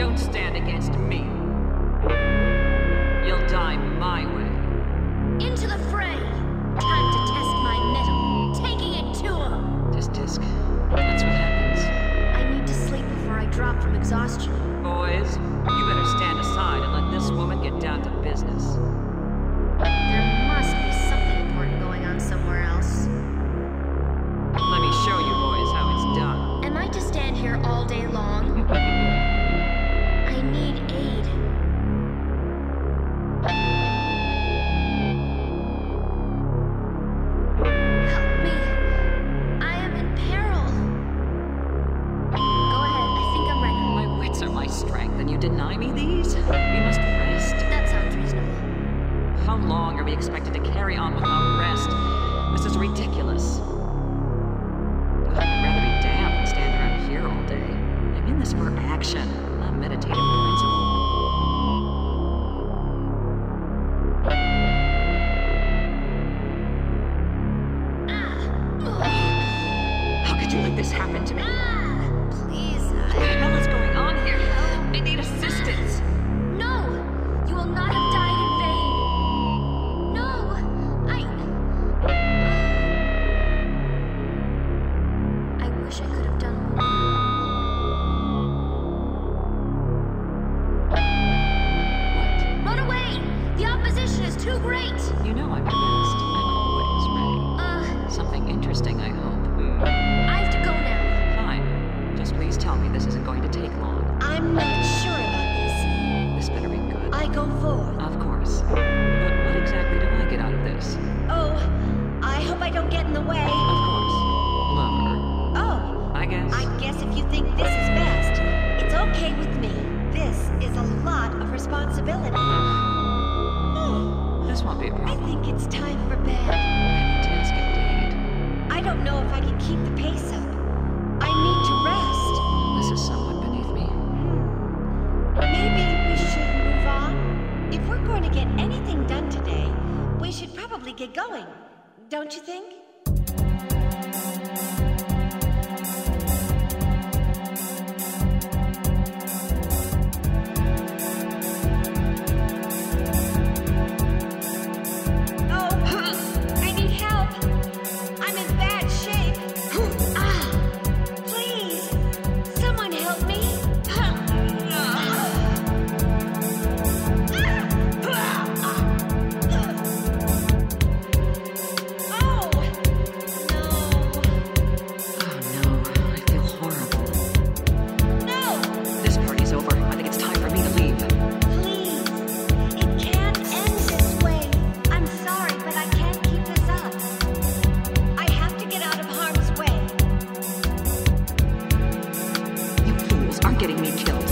Don't stand against me. You'll die my way. Into the fray! Time to test my mettle. Taking it to him! Tisk. That's what happens. I need to sleep before I drop from exhaustion. Boys, you better stand aside and let this woman get down to business. There must be something important going on somewhere else. Let me show you boys how it's done. Am I to stand here all day long? I need aid. Help me. I am in peril. Go ahead, I think I'm ready. My wits are my strength, and you deny me these? We must rest. That sounds reasonable. How long are we expected to carry on without rest? This is ridiculous. I'd rather be damned than stand around here all day. I'm in this for action, not meditative principle. How could you let this happen to me? Please, What the hell is going on here? I need assistance. No! You will not have died in vain! No! I wish I could have done more. What? Run away! The opposition is too great! You know I'm the best. I'm always ready. Something interesting, I hope. I have to go now. Fine. Just please tell me this isn't going to take long. I'm not sure about This better be good. this. I go forward. Of course. But what exactly do I get out of this? Oh, I hope I don't get in the way. Of course. Lover. Oh, I guess. I guess if you think this is best, it's okay with me. This is a lot of responsibility. This won't be a I problem. think it's time for bed. Task indeed. I don't know if I can keep the pace up. I need to rest. This is somewhat beneath me. Maybe we should move on? If we're going to get anything done today, we should probably get going. Don't you think? Oh, I need help. I'm in bad shape. Please, someone help me. Oh, Oh no, I feel horrible. no, This party's over. I think it's time for me to leave. please. It can't end this way. I'm sorry, but I can't keep this up. I have to get out of harm's way. You fools aren't getting me killed.